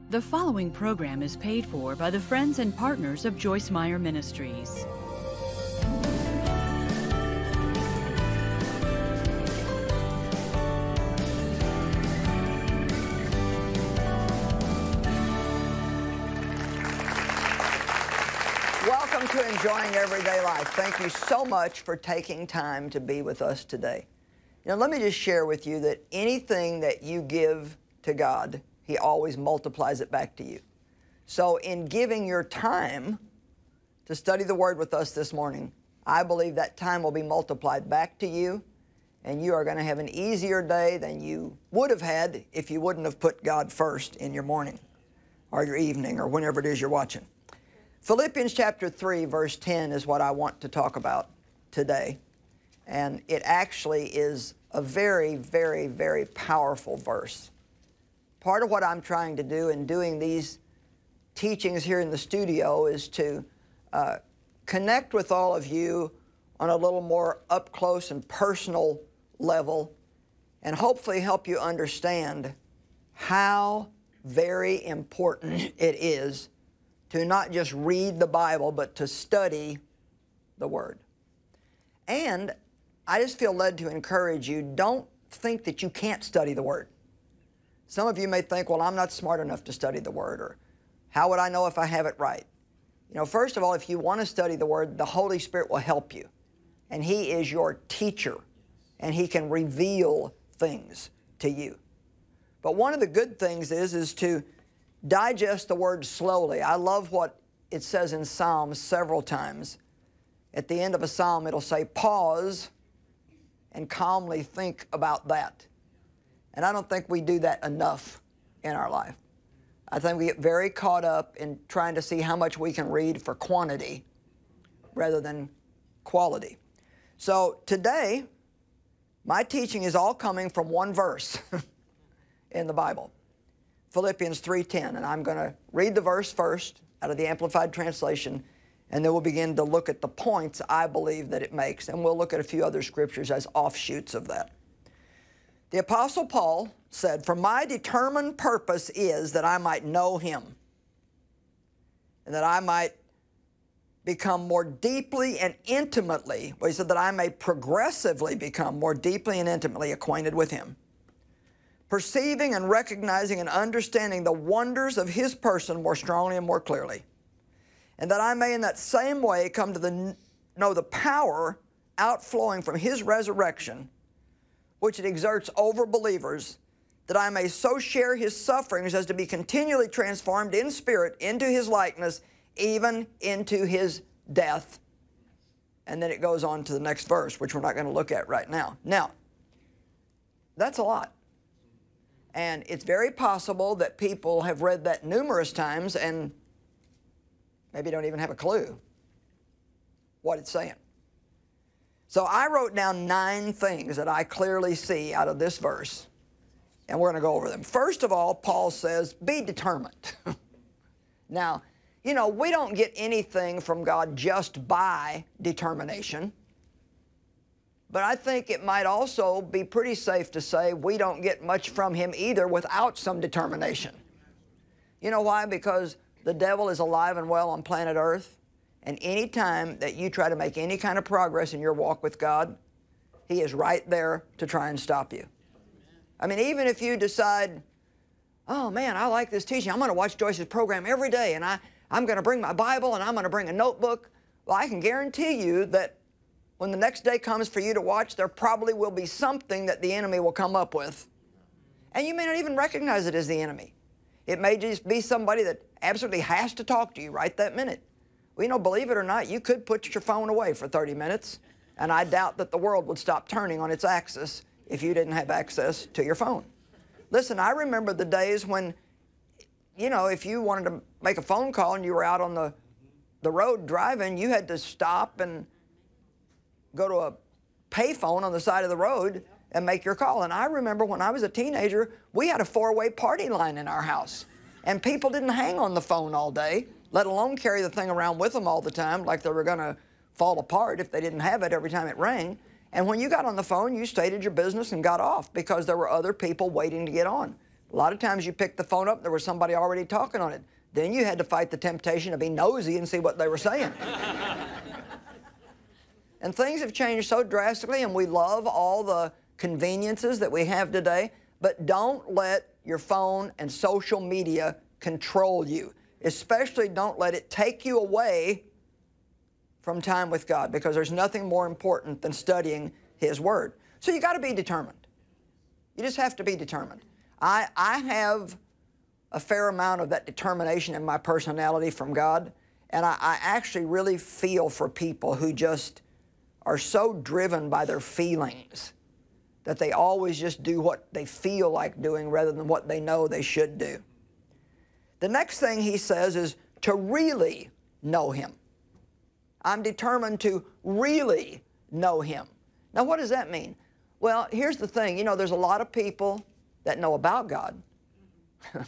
The following program is paid for by the friends and partners of Joyce Meyer Ministries. Welcome to Enjoying Everyday Life. Thank you so much for taking time to be with us today. Let me just share with you that anything that you give to God, He always multiplies it back to you. So in giving your time to study the Word with us this morning, I believe that time will be multiplied back to you, and you are going to have an easier day than you would have had if you wouldn't have put God first in your morning or your evening or whenever it is you're watching. Philippians chapter 3, verse 10 is what I want to talk about today. And it actually is a very, very, very powerful verse. Part of what I'm trying to do in doing these teachings here in the studio is to connect with all of you on a little more up close and personal level, and hopefully help you understand how very important it is to not just read the Bible, but to study the Word. And I just feel led to encourage you, don't think that you can't study the Word. Some of you may think, well, I'm not smart enough to study the Word, or how would I know if I have it right? First of all, if you want to study the Word, the Holy Spirit will help you. And He is your teacher, and He can reveal things to you. But one of the good things is to digest the Word slowly. I love what it says in Psalms several times. At the end of a psalm, it'll say, pause and calmly think about that. And I don't think we do that enough in our life. I think we get very caught up in trying to see how much we can read for quantity rather than quality. So today, my teaching is all coming from one verse in the Bible, Philippians 3:10. And I'm going to read the verse first out of the Amplified Translation, and then we'll begin to look at the points I believe that it makes, and we'll look at a few other scriptures as offshoots of that. The Apostle Paul said, "For my determined purpose is that I might know Him, and that I might become more deeply and intimately," well, he said, that I may progressively become more deeply and intimately acquainted with Him, perceiving and recognizing and understanding the wonders of His person more strongly and more clearly, and that I may in that same way come to know the power outflowing from His resurrection, which it exerts over believers, that I may so share His sufferings as to be continually transformed in spirit into His likeness, even into His death. And then it goes on to the next verse, which we're not going to look at right now. Now, that's a lot. And it's very possible that people have read that numerous times and maybe don't even have a clue what it's saying. So I wrote down 9 things that I clearly see out of this verse, and we're going to go over them. First of all, Paul says, be determined. Now, we don't get anything from God just by determination, but I think it might also be pretty safe to say we don't get much from Him either without some determination. You know why? Because the devil is alive and well on planet Earth. And any time that you try to make any kind of progress in your walk with God, he is right there to try and stop you. I mean, even if you decide, oh man, I like this teaching, I'm going to watch Joyce's program every day, and I'm going to bring my Bible, and I'm going to bring a notebook. Well, I can guarantee you that when the next day comes for you to watch, there probably will be something that the enemy will come up with. And you may not even recognize it as the enemy. It may just be somebody that absolutely has to talk to you right that minute. Well, believe it or not, you could put your phone away for 30 minutes, and I doubt that the world would stop turning on its axis if you didn't have access to your phone. Listen, I remember the days when, if you wanted to make a phone call and you were out on the road driving, you had to stop and go to a payphone on the side of the road and make your call. And I remember when I was a teenager, we had a 4-way party line in our house, and people didn't hang on the phone all day, let alone carry the thing around with them all the time like they were going to fall apart if they didn't have it every time it rang. And when you got on the phone, you stated your business and got off because there were other people waiting to get on. A lot of times you picked the phone up, there was somebody already talking on it. Then you had to fight the temptation to be nosy and see what they were saying. And things have changed so drastically, and we love all the conveniences that we have today, but don't let your phone and social media control you. Especially don't let it take you away from time with God, because there's nothing more important than studying His Word. So you got to be determined. You just have to be determined. I have a fair amount of that determination in my personality from God, and I actually really feel for people who just are so driven by their feelings that they always just do what they feel like doing rather than what they know they should do. The next thing he says is to really know Him. I'm determined to really know Him. Now, what does that mean? Well, here's the thing. You know, there's a lot of people that know about God. A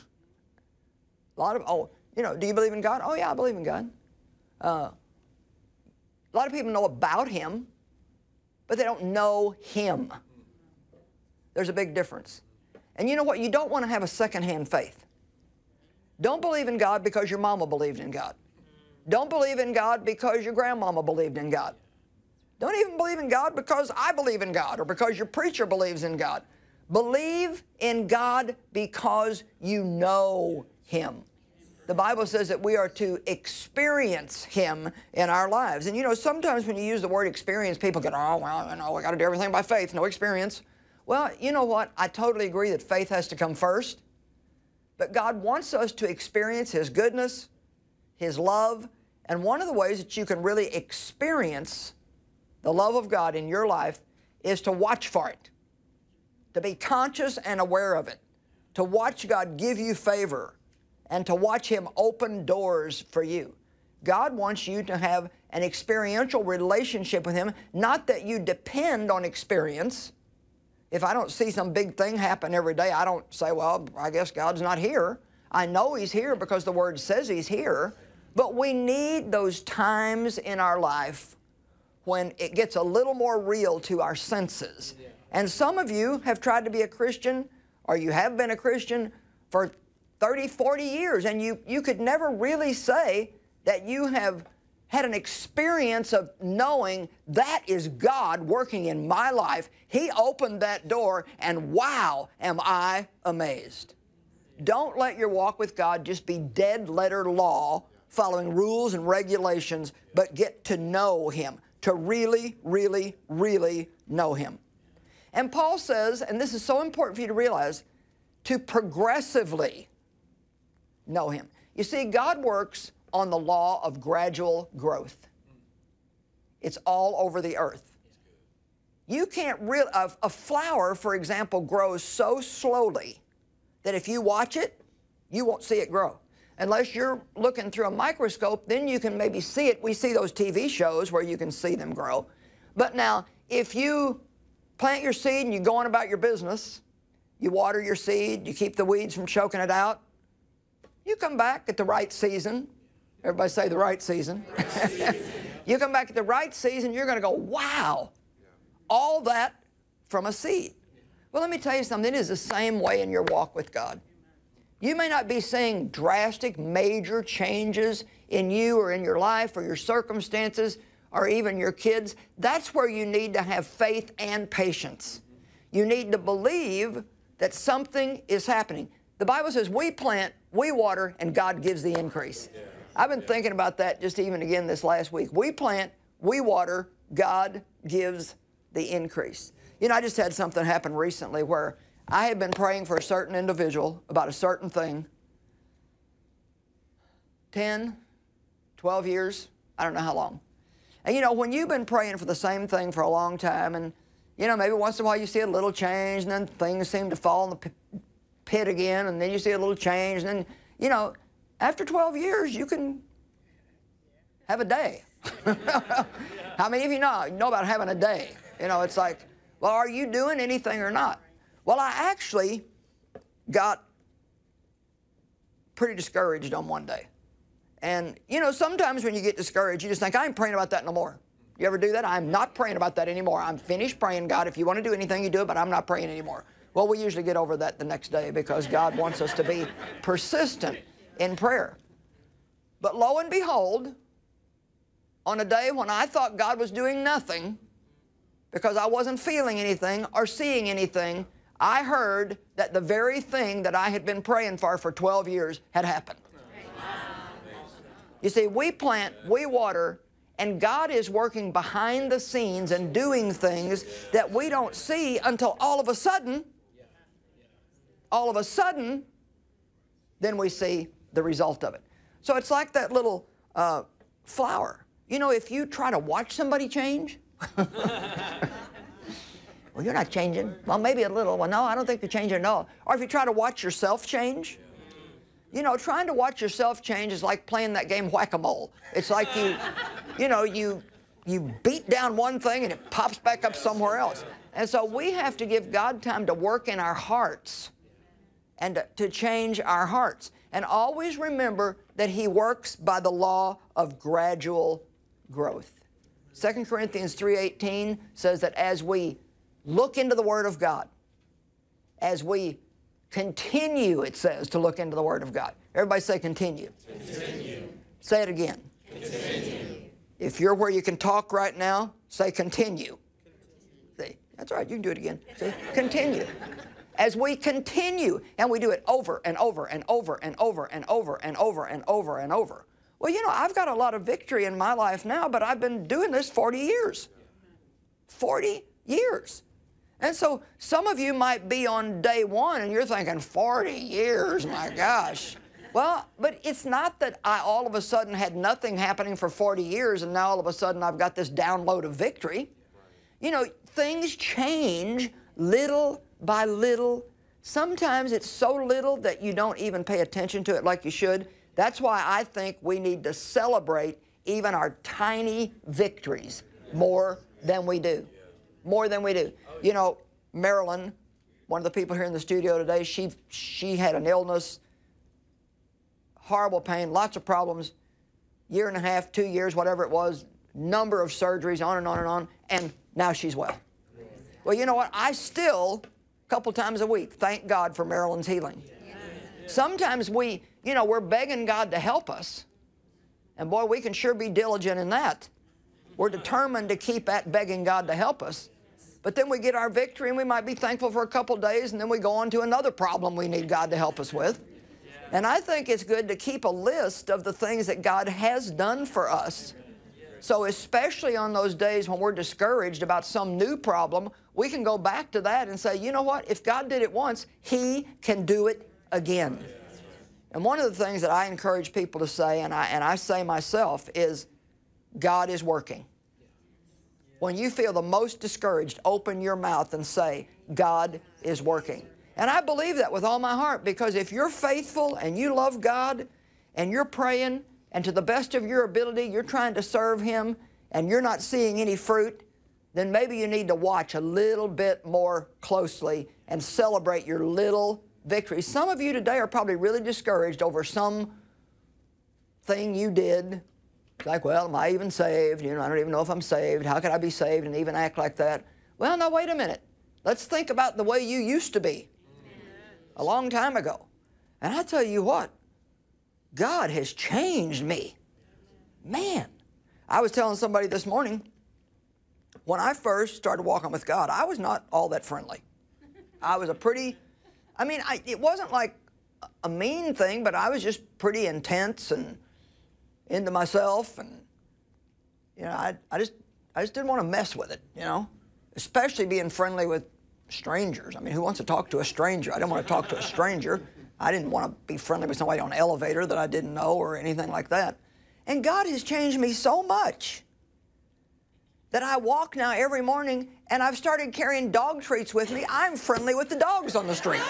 lot of, oh, you know, do you believe in God? Oh, yeah, I believe in God. A lot of people know about Him, but they don't know Him. There's a big difference. And you know what? You don't want to have a secondhand faith. Don't believe in God because your mama believed in God. Don't believe in God because your grandmama believed in God. Don't even believe in God because I believe in God or because your preacher believes in God. Believe in God because you know Him. The Bible says that we are to experience Him in our lives. And you know, sometimes when you use the word experience, people go, oh, well, you know, we got to do everything by faith, no experience. Well, you know what? I totally agree that faith has to come first. But God wants us to experience His goodness, His love, and one of the ways that you can really experience the love of God in your life is to watch for it, to be conscious and aware of it, to watch God give you favor, and to watch Him open doors for you. God wants you to have an experiential relationship with Him, not that you depend on experience. If I don't see some big thing happen every day, I don't say, well, I guess God's not here. I know He's here because the Word says He's here. But we need those times in our life when it gets a little more real to our senses. And some of you have tried to be a Christian, or you have been a Christian for 30, 40 years, and you could never really say that you have had an experience of knowing that is God working in my life. He opened that door, and wow, am I amazed. Don't let your walk with God just be dead letter law, following rules and regulations, but get to know Him, to really, really, really know Him. And Paul says, and this is so important for you to realize, to progressively know Him. You see, God works on the law of gradual growth. It's all over the earth. You can't really, a flower, for example, grows so slowly that if you watch it, you won't see it grow. Unless you're looking through a microscope, then you can maybe see it. We see those TV shows where you can see them grow. But now, if you plant your seed and you go on about your business, you water your seed, you keep the weeds from choking it out, you come back at the right season. Everybody say the right season. You come back at the right season, you're going to go, wow, all that from a seed. Well, let me tell you something. It is the same way in your walk with God. You may not be seeing drastic, major changes in you or in your life or your circumstances or even your kids. That's where you need to have faith and patience. You need to believe that something is happening. The Bible says we plant, we water, and God gives the increase. I've been thinking about that just even again this last week. We plant, we water, God gives the increase. You know, I just had something happen recently where I had been praying for a certain individual about a certain thing. 10, 12 years, I don't know how long. And you know, when you've been praying for the same thing for a long time, and you know, maybe once in a while you see a little change, and then things seem to fall in the pit again, and then you see a little change, and then, you know, after 12 years, you can have a day. How many of you know about having a day? You know, it's like, well, are you doing anything or not? Well, I actually got pretty discouraged on one day. And, you know, sometimes when you get discouraged, you just think, I ain't praying about that no more. You ever do that? I'm not praying about that anymore. I'm finished praying. God, if you want to do anything, you do it, but I'm not praying anymore. Well, we usually get over that the next day because God wants us to be persistent in prayer. But lo and behold, on a day when I thought God was doing nothing because I wasn't feeling anything or seeing anything, I heard that the very thing that I had been praying for 12 years had happened. You see, we plant, we water, and God is working behind the scenes and doing things that we don't see until all of a sudden, then we see the result of it. So it's like that little flower. You know, if you try to watch somebody change, well, you're not changing. Well, maybe a little. Well, no, I don't think you're changing at all. Or if you try to watch yourself change, you know, trying to watch yourself change is like playing that game whack-a-mole. It's like you beat down one thing and it pops back up somewhere else. And so we have to give God time to work in our hearts and to change our hearts. And always remember that He works by the law of gradual growth. 2 Corinthians 3:18 says that as we look into the Word of God, as we continue, it says, to look into the Word of God. Everybody say continue. Continue. Say it again. Continue. If you're where you can talk right now, say continue. See, that's right, you can do it again. See, continue. As we continue, and we do it over and over and over and over and over and over and over and over. Well, you know, I've got a lot of victory in my life now, but I've been doing this 40 years. 40 years. And so some of you might be on day one and you're thinking, 40 years, my gosh. Well, but it's not that I all of a sudden had nothing happening for 40 years and now all of a sudden I've got this download of victory. You know, things change little by little. Sometimes it's so little that you don't even pay attention to it like you should. That's why I think we need to celebrate even our tiny victories more than we do. More than we do. You know, Marilyn, one of the people here in the studio today, she had an illness, horrible pain, lots of problems, 1.5 years, 2 years, whatever it was, number of surgeries, on and on and on, and now she's well. Well, you know what? I still, a couple times a week, thank God for Marilyn's healing. Sometimes we're begging God to help us, and boy, we can sure be diligent in that. We're determined to keep at begging God to help us. But then we get our victory and we might be thankful for a couple days and then we go on to another problem we need God to help us with. And I think it's good to keep a list of the things that God has done for us. So especially on those days when we're discouraged about some new problem, we can go back to that and say, you know what? If God did it once, He can do it again. And one of the things that I encourage people to say, and I say myself, is God is working. When you feel the most discouraged, open your mouth and say, God is working. And I believe that with all my heart, because if you're faithful and you love God and you're praying and to the best of your ability you're trying to serve Him and you're not seeing any fruit, then maybe you need to watch a little bit more closely and celebrate your little victories. Some of you today are probably really discouraged over some thing you did. Like, well, am I even saved? You know, I don't even know if I'm saved. How could I be saved and even act like that? Well, now, wait a minute. Let's think about the way you used to be a long time ago. And I tell you what, God has changed me. Man, I was telling somebody this morning, when I first started walking with God, I was not all that friendly. I was it wasn't like a mean thing, but I was just pretty intense and into myself, and you know, I just didn't want to mess with it, you know, especially being friendly with strangers. I mean, who wants to talk to a stranger? I didn't want to talk to a stranger. I didn't want to be friendly with somebody on an elevator that I didn't know or anything like that. And God has changed me so much that I walk now every morning and I've started carrying dog treats with me. I'm friendly with the dogs on the street.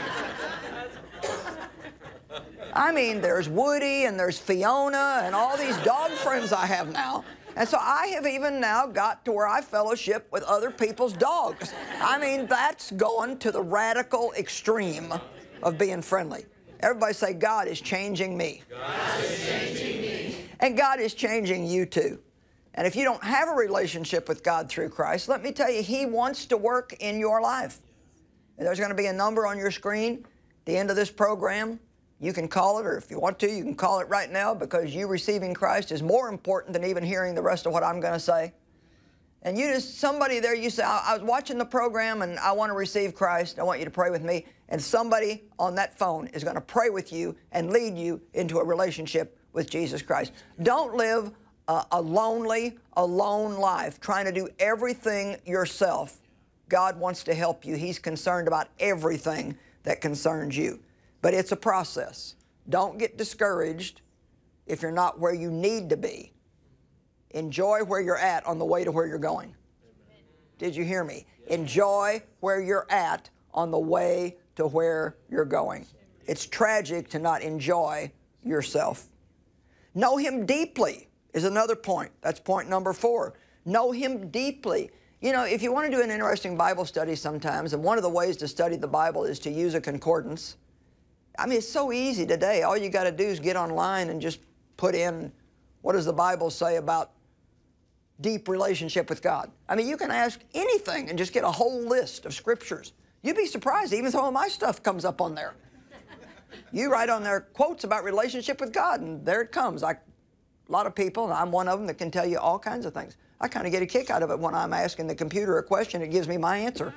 I mean, there's Woody and there's Fiona and all these dog friends I have now. And so I have even now got to where I fellowship with other people's dogs. I mean, that's going to the radical extreme of being friendly. Everybody say, God is changing me. God is changing me. And God is changing you too. And if you don't have a relationship with God through Christ, let me tell you, He wants to work in your life. There's going to be a number on your screen at the end of this program. You can call it, or if you want to, you can call it right now, because you receiving Christ is more important than even hearing the rest of what I'm going to say. And you just, somebody there, you say, I was watching the program and I want to receive Christ. I want you to pray with me. And somebody on that phone is going to pray with you and lead you into a relationship with Jesus Christ. Don't live a lonely, alone life trying to do everything yourself. God wants to help you. He's concerned about everything that concerns you. But it's a process. Don't get discouraged if you're not where you need to be. Enjoy where you're at on the way to where you're going. Did you hear me? Enjoy where you're at on the way to where you're going. It's tragic to not enjoy yourself. Know Him deeply is another point. That's point number 4. Know Him deeply. You know, if you want to do an interesting Bible study sometimes, and one of the ways to study the Bible is to use a concordance. I mean, it's so easy today. All you got to do is get online and just put in, what does the Bible say about deep relationship with God? I mean, you can ask anything and just get a whole list of scriptures. You'd be surprised, even some of my stuff comes up on there. You write on there quotes about relationship with God, and there it comes. Like a lot of people, and I'm one of them, that can tell you all kinds of things. I kind of get a kick out of it when I'm asking the computer a question. It gives me my answer.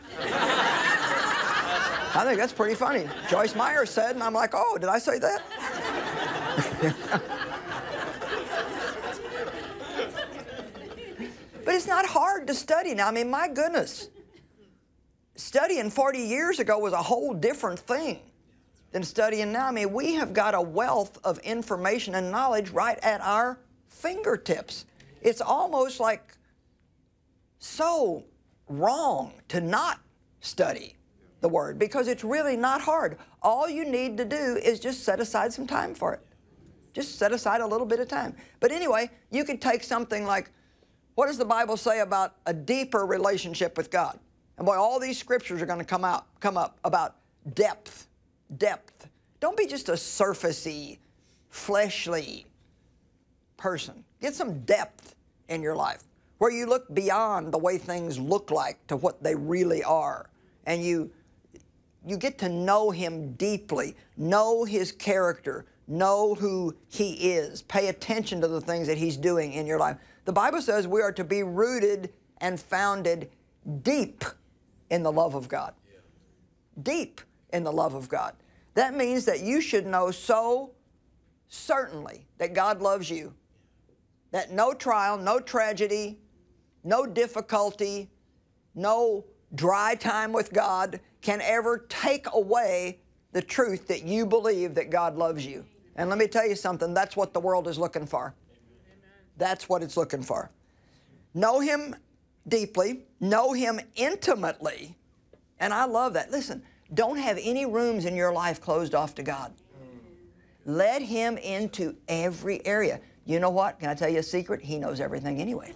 I think that's pretty funny. Joyce Meyer said, and I'm like, oh, did I say that? But it's not hard to study now. I mean, my goodness. Studying 40 years ago was a whole different thing than studying now. I mean, we have got a wealth of information and knowledge right at our fingertips. It's almost like so wrong to not study the Word, because it's really not hard. All you need to do is just set aside some time for it. Just set aside a little bit of time. But anyway, you could take something like, what does the Bible say about a deeper relationship with God? And boy, all these scriptures are going to come up about depth. Depth. Don't be just a surfacey, fleshly person. Get some depth in your life, where you look beyond the way things look like to what they really are. And you get to know Him deeply, know His character, know who He is. Pay attention to the things that He's doing in your life. The Bible says we are to be rooted and founded deep in the love of God. Deep in the love of God. That means that you should know so certainly that God loves you, that no trial, no tragedy, no difficulty, no dry time with God can ever take away the truth that you believe that God loves you. And let me tell you something, that's what the world is looking for. That's what it's looking for. Know Him deeply, know Him intimately, and I love that. Listen, don't have any rooms in your life closed off to God. Let Him into every area. You know what? Can I tell you a secret? He knows everything anyway.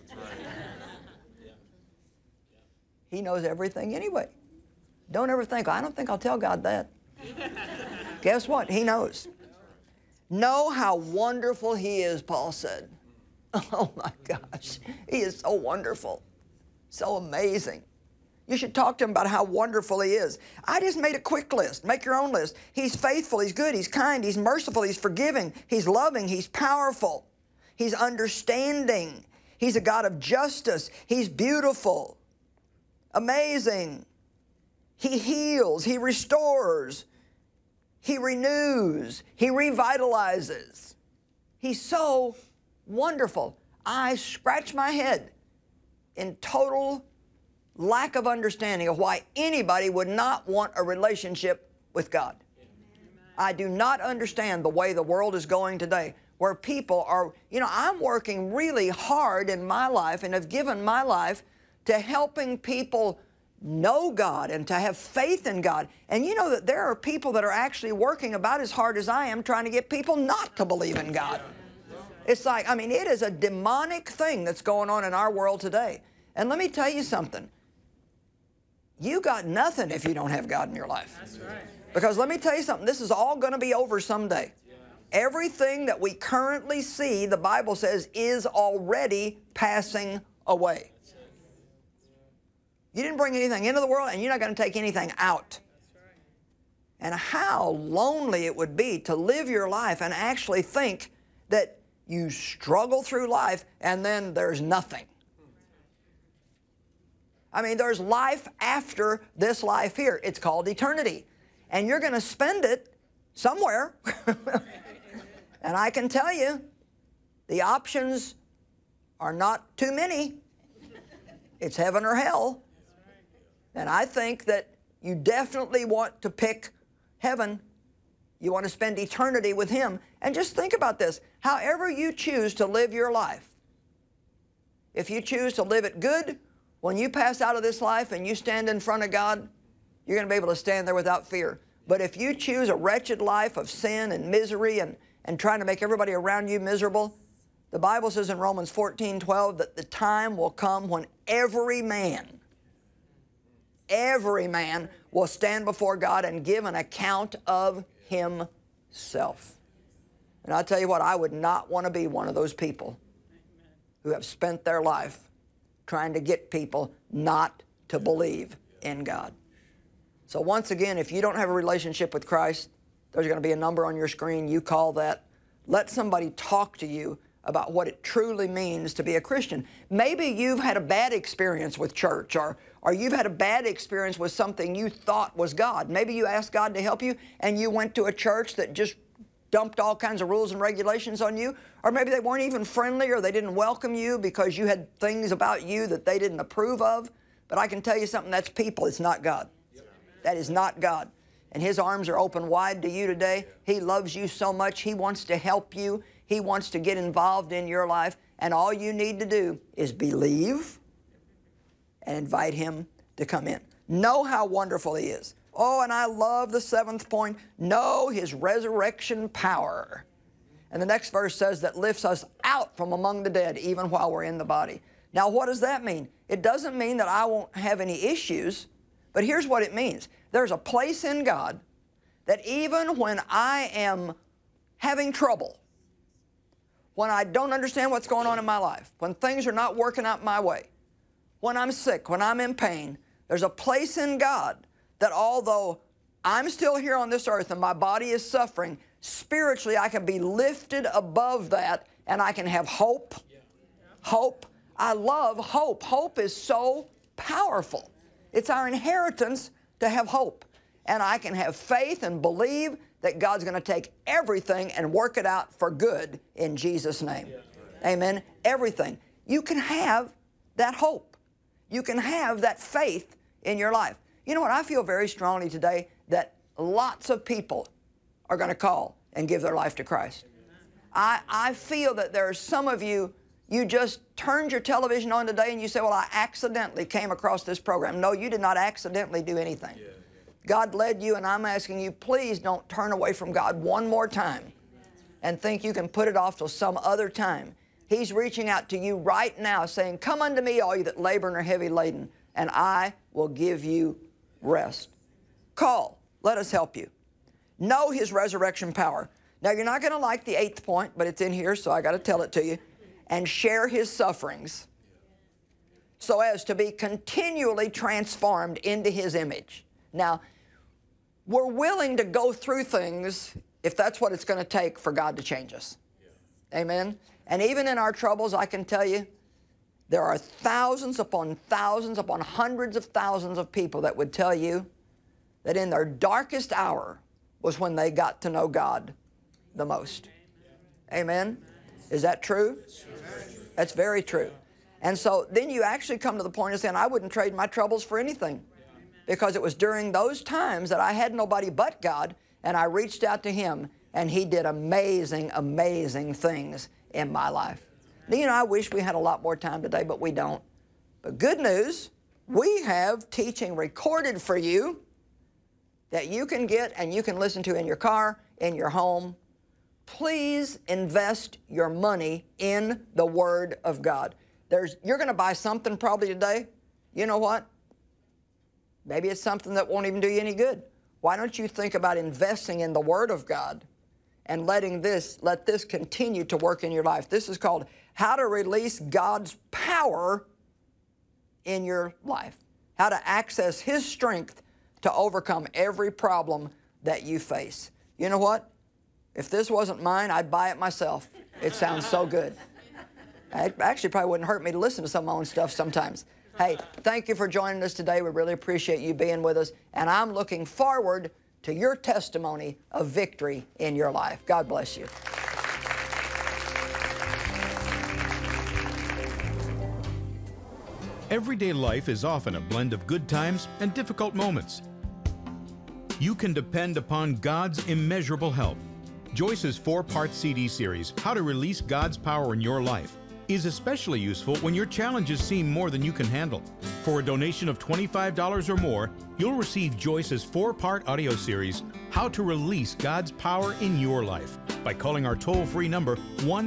He knows everything anyway. Don't ever think, I don't think I'll tell God that. Guess what? He knows. Know how wonderful He is, Paul said. Oh my gosh, He is so wonderful, so amazing. You should talk to Him about how wonderful He is. I just made a quick list. Make your own list. He's faithful, He's good, He's kind, He's merciful, He's forgiving, He's loving, He's powerful, He's understanding, He's a God of justice, He's beautiful, amazing, He heals, He restores, He renews, He revitalizes. He's so wonderful. I scratch my head in total lack of understanding of why anybody would not want a relationship with God. I do not understand the way the world is going today, where people are, you know, I'm working really hard in my life and have given my life to helping people know God and to have faith in God. And you know that there are people that are actually working about as hard as I am trying to get people not to believe in God. It's like, I mean, it is a demonic thing that's going on in our world today. And let me tell you something. You got nothing if you don't have God in your life. That's right. Because let me tell you something, this is all going to be over someday. Yeah. Everything that we currently see, the Bible says, is already passing away. You didn't bring anything into the world, and you're not going to take anything out And how lonely it would be to live your life and actually think that you struggle through life and then there's nothing. I mean, there's life after this life here. It's called eternity. And you're going to spend it somewhere. And I can tell you, the options are not too many. It's heaven or hell. And I think that you definitely want to pick heaven. You want to spend eternity with Him. And just think about this. However you choose to live your life, if you choose to live it good, when you pass out of this life and you stand in front of God, you're going to be able to stand there without fear. But if you choose a wretched life of sin and misery and trying to make everybody around you miserable, the Bible says in Romans 14:12 that the time will come when every man will stand before God and give an account of himself. And I tell you what, I would not want to be one of those people who have spent their life trying to get people not to believe in God. So once again, if you don't have a relationship with Christ, there's going to be a number on your screen. You call that. Let somebody talk to you about what it truly means to be a Christian. Maybe you've had a bad experience with church, or you've had a bad experience with something you thought was God. Maybe you asked God to help you and you went to a church that just dumped all kinds of rules and regulations on you, or maybe they weren't even friendly, or they didn't welcome you because you had things about you that they didn't approve of. But I can tell you something, that's people, it's not God. That is not God. And His arms are open wide to you today. He loves you so much. He wants to help you. He wants to get involved in your life. And all you need to do is believe and invite Him to come in. Know how wonderful He is. Oh, and I love the 7th point. Know His resurrection power. And the next verse says that lifts us out from among the dead even while we're in the body. Now, what does that mean? It doesn't mean that I won't have any issues, but here's what it means. There's a place in God that even when I am having trouble, when I don't understand what's going on in my life, when things are not working out my way, when I'm sick, when I'm in pain, there's a place in God that although I'm still here on this earth and my body is suffering, spiritually I can be lifted above that and I can have hope. Hope. I love hope. Hope is so powerful. It's our inheritance to have hope. And I can have faith and believe that God's going to take everything and work it out for good in Jesus' name. Amen. Everything. You can have that hope. You can have that faith in your life. You know what? I feel very strongly today that lots of people are going to call and give their life to Christ. I feel that there are some of you, you just turned your television on today and you say, well, I accidentally came across this program. No, you did not accidentally do anything. God led you, and I'm asking you, please don't turn away from God one more time and think you can put it off till some other time. He's reaching out to you right now saying, come unto me, all you that labor and are heavy laden, and I will give you rest. Call. Let us help you. Know His resurrection power. Now, you're not going to like the 8th point, but it's in here, so I got to tell it to you. And share His sufferings so as to be continually transformed into His image. Now, we're willing to go through things if that's what it's going to take for God to change us. Amen? And even in our troubles, I can tell you, there are thousands upon hundreds of thousands of people that would tell you that in their darkest hour was when they got to know God the most. Amen? Is that true? That's very true. And so then you actually come to the point of saying, I wouldn't trade my troubles for anything. Because it was during those times that I had nobody but God, and I reached out to Him, and He did amazing, amazing things in my life. Now, you know, I wish we had a lot more time today, but we don't. But good news, we have teaching recorded for you that you can get and you can listen to in your car, in your home. Please invest your money in the Word of God. You're going to buy something probably today. You know what? Maybe it's something that won't even do you any good. Why don't you think about investing in the Word of God and let this continue to work in your life? This is called How to Release God's Power in Your Life. How to access His strength to overcome every problem that you face. You know what? If this wasn't mine, I'd buy it myself. It sounds so good. It actually probably wouldn't hurt me to listen to some of my own stuff sometimes. Hey, thank you for joining us today. We really appreciate you being with us. And I'm looking forward to your testimony of victory in your life. God bless you. Everyday life is often a blend of good times and difficult moments. You can depend upon God's immeasurable help. Joyce's 4-part CD series, How to Release God's Power in Your Life, is especially useful when your challenges seem more than you can handle. For a donation of $25 or more, you'll receive Joyce's 4-part audio series, How to Release God's Power in Your Life, by calling our toll-free number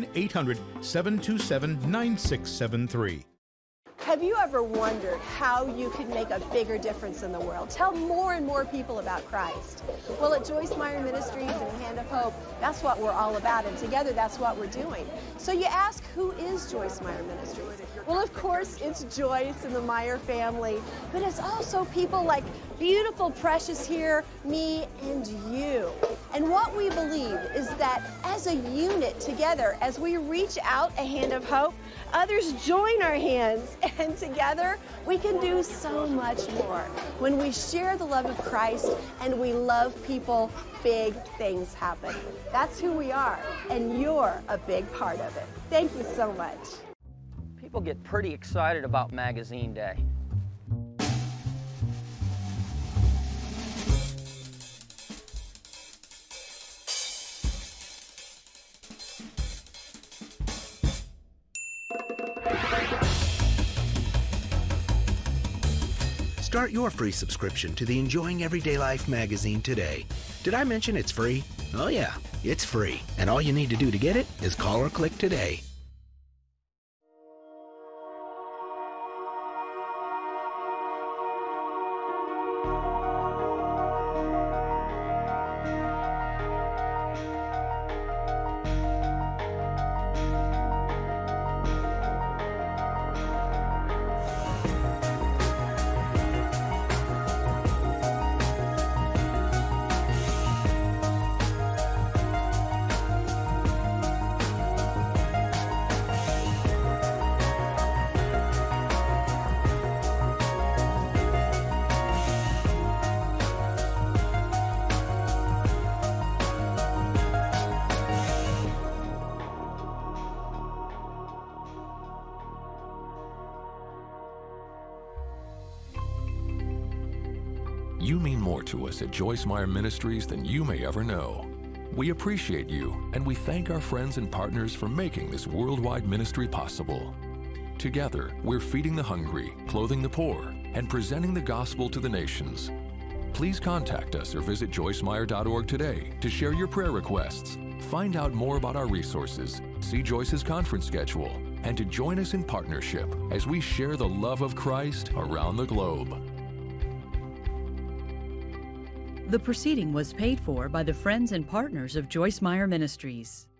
1-800-727-9673. Have you ever wondered how you could make a bigger difference in the world? Tell more and more people about Christ. Well, at Joyce Meyer Ministries and Hand of Hope, that's what we're all about, and together that's what we're doing. So you ask, who is Joyce Meyer Ministries? Well, of course, it's Joyce and the Meyer family, but it's also people like beautiful, precious here, me, and you. And what we believe is that as a unit together, as we reach out a hand of hope, others join our hands, and together we can do so much more. When we share the love of Christ and we love people, big things happen. That's who we are, and you're a big part of it. Thank you so much. People get pretty excited about Magazine Day. Start your free subscription to the Enjoying Everyday Life magazine today. Did I mention it's free? Oh yeah, it's free. And all you need to do to get it is call or click today. You mean more to us at Joyce Meyer Ministries than you may ever know. We appreciate you, and we thank our friends and partners for making this worldwide ministry possible. Together, we're feeding the hungry, clothing the poor, and presenting the gospel to the nations. Please contact us or visit joycemeyer.org today to share your prayer requests, find out more about our resources, see Joyce's conference schedule, and to join us in partnership as we share the love of Christ around the globe. The proceeding was paid for by the friends and partners of Joyce Meyer Ministries.